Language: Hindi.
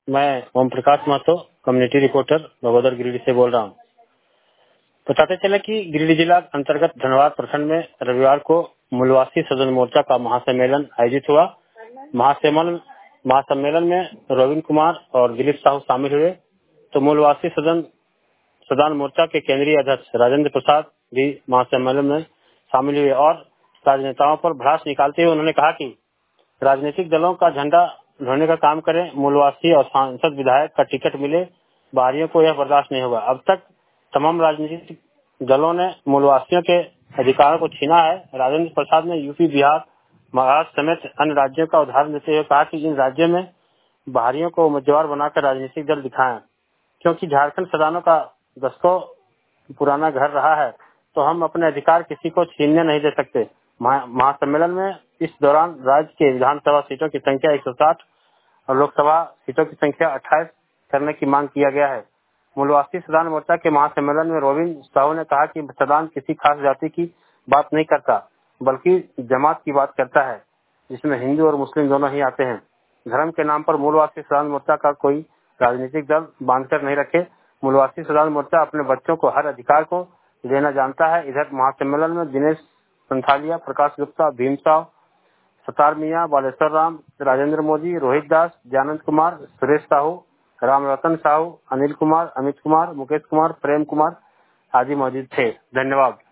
मैं ओम प्रकाश महतो, कम्युनिटी रिपोर्टर बगोदर गिरिडीह से बोल रहा हूँ। बताते चले कि गिरिडीह जिला अंतर्गत धनवाद प्रखंड में रविवार को मूलवासी सदन मोर्चा का महासम्मेलन आयोजित हुआ। महासम्मेलन में रोविन कुमार और दिलीप साहू शामिल हुए। तो मूलवासी सदन मोर्चा के केंद्रीय अध्यक्ष राजेंद्र प्रसाद भी महासम्मेलन में शामिल हुए और राजनेताओं पर भड़ास निकालते हुए उन्होंने कहा कि राजनीतिक दलों का झंडा ढोने का काम करें, मूलवासी और सांसद विधायक का टिकट मिले, बाहरियों को यह बर्दाश्त नहीं होगा। अब तक तमाम राजनीतिक दलों ने मूलवासियों के अधिकारों को छीना है। राजेंद्र प्रसाद ने यूपी, बिहार, महाराष्ट्र समेत अन्य राज्यों का उदाहरण देते हुए कहा कि इन राज्यों में बाहरियों को उम्मीदवार बनाकर राजनीतिक दल दिखाएं, क्योंकि झारखंड सदानों का दशकों पुराना घर रहा है, तो हम अपने अधिकार किसी को छीनने नहीं दे सकते। महासम्मेलन में इस दौरान राज्य के विधानसभा सीटों की संख्या 160 और लोकसभा सीटों की संख्या 28 करने की मांग किया गया है। मूलवासी सदान मोर्चा के महासम्मेलन में रोविन साहू ने कहा कि सदान किसी खास जाति की बात नहीं करता, बल्कि जमात की बात करता है, जिसमें हिंदू और मुस्लिम दोनों ही आते हैं। धर्म के नाम पर मूलवासी सदान मोर्चा का कोई राजनीतिक दल बांधकर नहीं रखे। मूलवासी सदान मोर्चा अपने बच्चों को हर अधिकार को देना जानता है। इधर महासम्मेलन में दिनेश संथालिया, प्रकाश गुप्ता, भीम साव, सतार मियाँ, बालेश्वर राम, राजेंद्र मोदी, रोहित दास, जानंद कुमार, सुरेश साहू, राम रतन साहू, अनिल कुमार, अमित कुमार, मुकेश कुमार, प्रेम कुमार आदि मौजूद थे। धन्यवाद।